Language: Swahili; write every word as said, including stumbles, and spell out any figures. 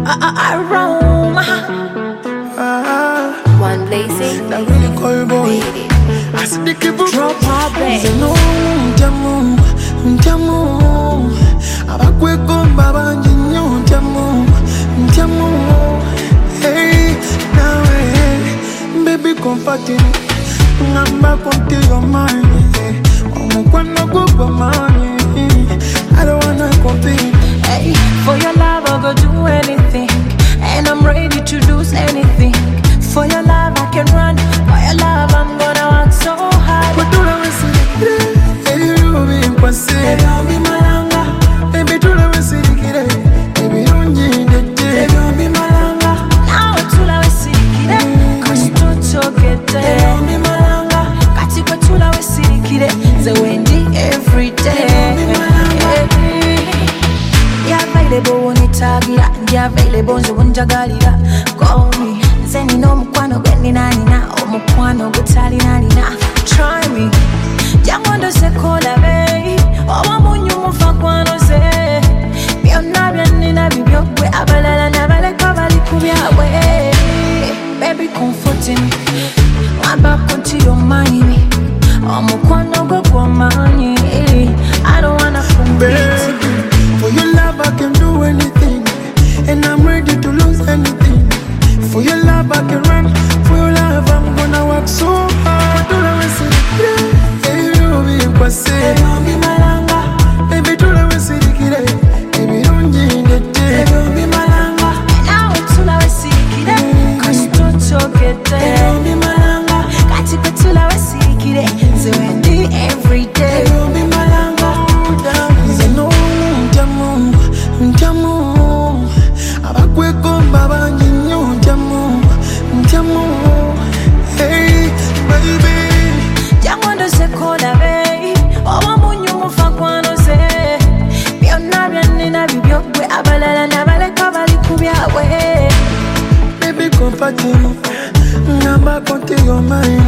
aroma. One lazy, that really call boy. I speak about drop my back. No, jamu, jamu. Abakwe komba banjinyo jamu, jamu. Hey, now hey, baby comforting. Ngamba konti your mind. Omukwana go money. I don't wanna compete. Hey, for your love I'll go do anything, and I'm ready to lose anything. For your love I can run. For your love I'm gonna work so hard. But do I listen? Hey, you be impossible. Don't be malanga. Baby, do I listen? Baby, don't you need it? Don't be malanga. Now tula we sirikire, cause toto get there. Don't be malanga. Kati kwa tula we sirikire, ze wendi every day. Don't be malanga. Yeah, available when it's tagira. Yeah, available nze wunjagalira. Call me. Zeni no mukwano gwe nina nina, omukwano gutali nalina. Try me, jangondo se kola be, owa munyu mufa kwano se. Byonna byannina bibyo gwe, abalala nabaleka bali ku byabwe. Baby comforting me, wamba konti yomanyi me, omukwano gwe gwomanyi. I don't wanna compete. For your love I can do anything, and I'm ready to lose anything. For your love I can run, for your love I'm gonna work so hard. Do I listen? Hey, you be impossible. Don't be malanga. Baby, do I listen? Baby, don't need it. Don't be malanga. Now it's all I see, cause toto get there. Don't be malanga. Kati kwa tula we sirikire, ze wendi every day. Don't be malanga. Ze no jamu, jamu. Abakwe komba banjinyo jamu, jamu. Hey, baby. Jangondo se kola be, owa munyu mufa kwano se. Byonna byannina bibyo gwe, abalala nabaleka bali ku byabwe. Baby comforting, ngamba konti your mind.